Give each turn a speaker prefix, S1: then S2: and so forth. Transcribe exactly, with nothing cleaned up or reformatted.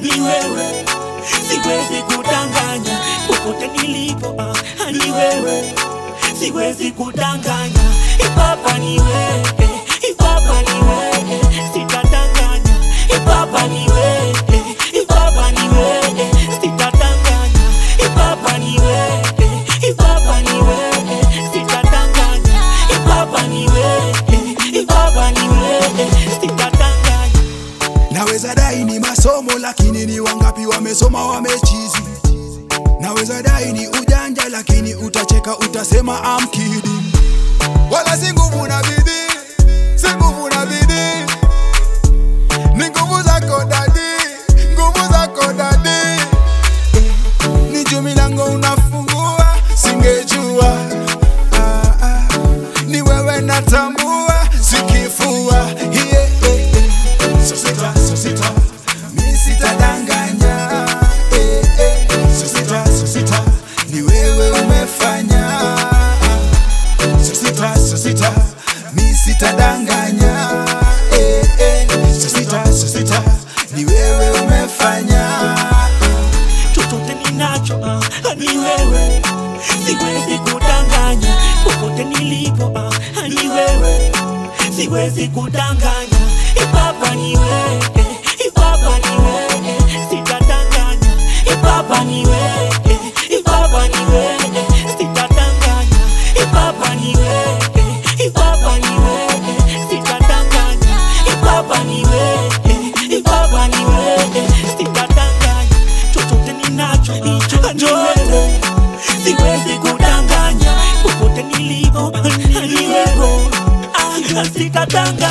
S1: ni wewe, siwezi kudanganya, popote nilipo ah, ni wewe, siwezi kudanganya, ipapa ni wewe, ipapa ni wewe, sitadanganya, ipapa ni wewe, ipapa ni wewe, sitadanganya, ipapa ni wewe, ipapa ni wewe, sitadanganya, ipapa ni wewe, ipapa ni wewe, sitadanganya.
S2: Naweza dai ni masomo lakini ni wangapi wamesoma wamechizi. Naweza dai ni ujanja lakini utacheka utasema I'm kidding. Wala si nguvu na bidii, si nguvu na bidii, ni nguvu zako dadi, nguvu zako dadi. Ni juu milango unafungua, singejua ah, ah. Ni wewe natambua, sikifua yeah, yeah, yeah. So sita, so sita, mi sitadanganya eh, eh. So sita, so sita, ni wewe umefanya. So sita, so sita, mi sitadanganya eh, eh. So sita, so sita, ni wewe umefanya.
S1: Chochote ninacho ah, ni wewe, siwezi kudanganya, popote nilipo ah, ni wewe, siwezi kudanganya, ipapa ni wewe, ipapa ni wewe, sitadanganya, ipapa ni wewe, ipapa ni wewe, sitadanganya, ipapa ni wewe, ipapa ni wewe, sitadanganya, ipapa ni wewe, ipapa ni wewe, sitadanganya. Chochote ninacho ni wewe, siwezi kudanganya, popote nilipo ni wewe, ah, sitadanganya.